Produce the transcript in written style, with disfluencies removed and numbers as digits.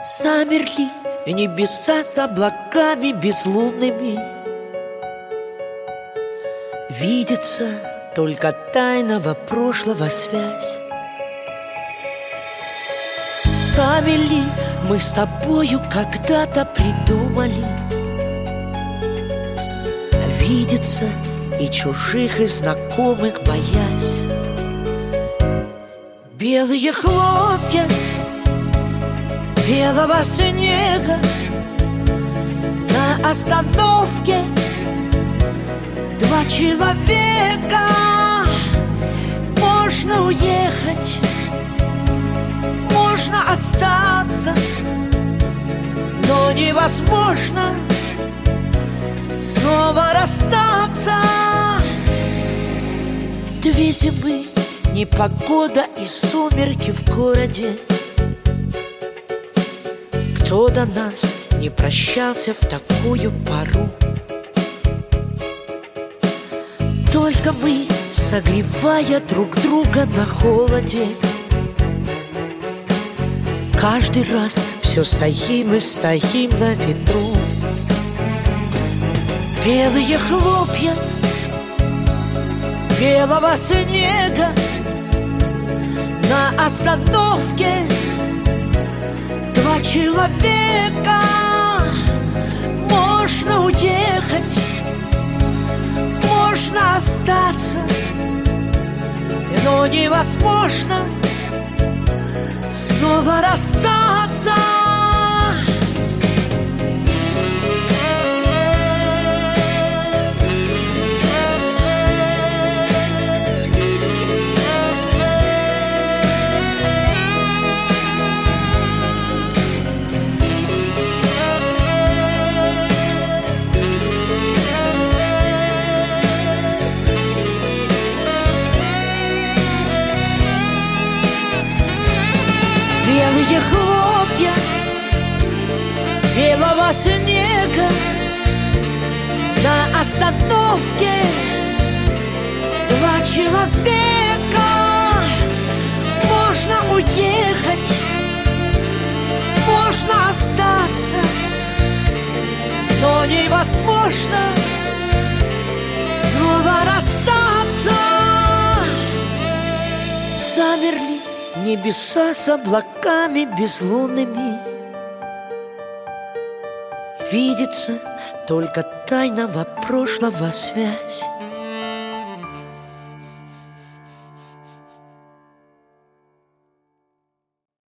Замерли небеса с облаками безлунными. Видится только тайного прошлого связь. Сами ли мы с тобою когда-то придумали видеться и чужих, и знакомых боясь? Белые хлопья белого снега на остановке. Два человека. Можно уехать, можно остаться, но невозможно снова расстаться. Две зимы, непогода и сумерки в городе. Кто до нас не прощался в такую пору? Только мы, согревая друг друга на холоде, каждый раз все стоим и стоим на ветру. Белые хлопья белого снега на остановке. Два человека. Можно уехать, можно остаться, но невозможно снова расстаться. Белые хлопья белого снега на остановке. Два человека. Можно уехать, можно остаться, но невозможно снова расстаться. Замерли небеса с облаками безлунными. Видится только тайного прошлого связь.